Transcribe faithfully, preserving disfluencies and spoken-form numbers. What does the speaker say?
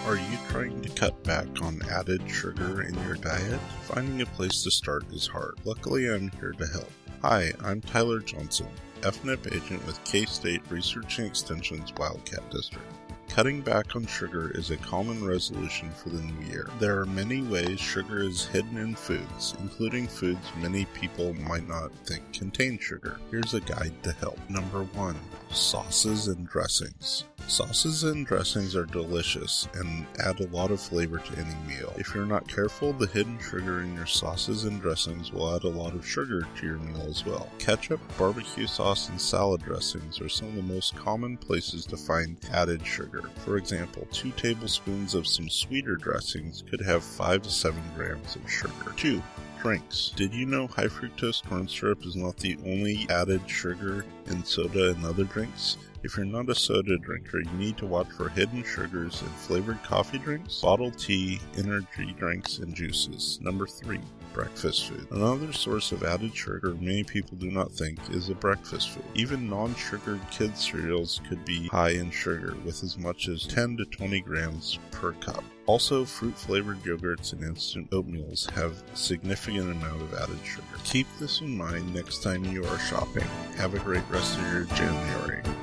Are you trying to cut back on added sugar in your diet? Finding a place to start is hard. Luckily, I'm here to help. Hi, I'm Tyler Johnson, F N P agent with K-State Research and Extension's Wildcat District. Cutting back on sugar is a common resolution for the new year. There are many ways sugar is hidden in foods, including foods many people might not think contain sugar. Here's a guide to help. Number one, sauces and dressings. Sauces and dressings are delicious and add a lot of flavor to any meal. If you're not careful, the hidden sugar in your sauces and dressings will add a lot of sugar to your meal as well. Ketchup, barbecue sauce, and salad dressings are some of the most common places to find added sugar. For example, two tablespoons of some sweeter dressings could have five to seven grams of sugar. two. Drinks. Did you know high fructose corn syrup is not the only added sugar in soda and other drinks? If you're not a soda drinker, you need to watch for hidden sugars in flavored coffee drinks, bottled tea, energy drinks, and juices. Number three. Breakfast food. Another source of added sugar many people do not think is a breakfast food. Even non-sugared kids cereals could be high in sugar, with as much as ten to twenty grams per cup. Also, fruit-flavored yogurts and instant oatmeals have a significant amount of added sugar. Keep this in mind next time you are shopping. Have a great rest of your January.